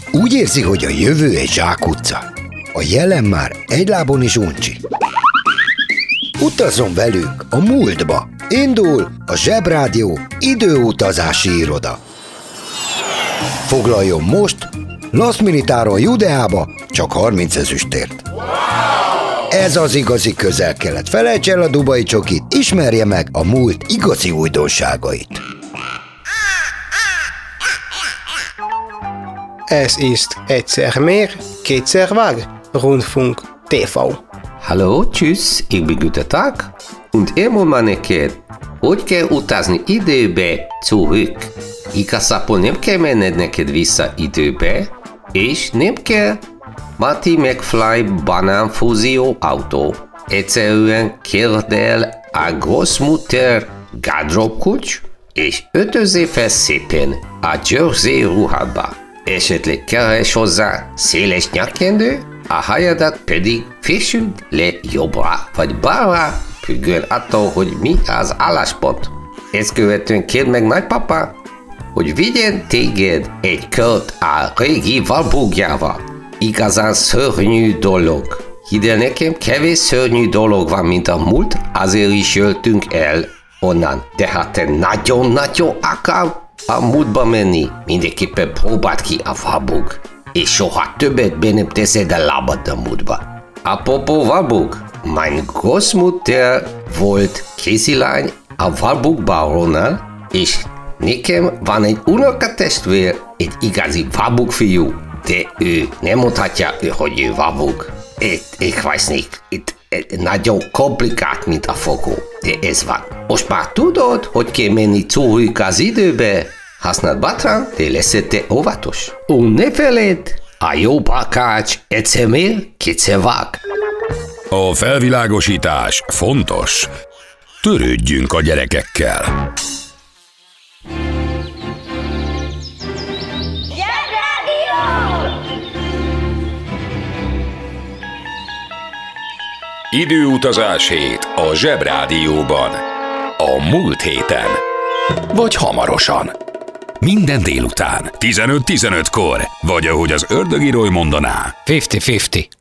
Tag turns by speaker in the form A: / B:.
A: Úgy érzi, hogy a jövő egy zsákutca. A jelen már egy lábon is uncsi. Utazzon velünk a múltba. Indul a Zsebrádió időutazási iroda. Foglaljon most Last Minutáron Judeába csak 30 ezüstért. Ez az igazi Közel-Kelet. Felejts el a dubai csokit, ismerje meg a múlt igazi újdonságait.
B: Es ist egyszer mehr, kétszer Wahr, Rundfunk TV.
C: Hallo, tschüss, ich bin Günther Tag, und én mondom neked, hogy kell utazni időbe zurück. Igazából nem kell menned neked vissza időbe, és nem kell Marty McFly banánfúzió autó. Egyszerűen kérd el a großmutter gardróbkulcs, és öltözzél fel szépen a jersey ruhába. Esetleg keres hozzá széles nyakkendő, a hajadat pedig fésüld le jobbra vagy balra, függően attól, hogy mi az álláspont. Ezt követően kérd meg nagypapa, hogy vigyen téged egy kört a régi Walburgjával. Igazán szörnyű dolog. Hidd el nekem, kevés szörnyű dolog van, mint a múlt, azért is jöttünk el onnan. De ha te nagyon-nagyon akar a múltba menni, mindenképpen próbáld ki a Walburg, és soha többet be nem teszed a lábad a múltba. Apropó Walburg, mein Großmutter volt kézilány a Walburg barónál, és nekem van egy unokatestvér, egy igazi Walburg fiú, de ő nem mondhatja, hogy ő Walburg. Ich weiß nicht, nagyon komplikált, mint a fogó, de ez van. Most már tudod, hogy kell menni zurück az időbe. Használd bátran, de leszel te óvatos. Ne feledd, a jó bakács egyszer mér, kétszer vág.
D: A felvilágosítás fontos. Törődjünk a gyerekekkel. Időutazás hét a Zsebrádióban. A múlt héten. Vagy hamarosan. Minden délután, 15:15-kor, vagy ahogy az ördögiroly mondaná.
E: 50-50.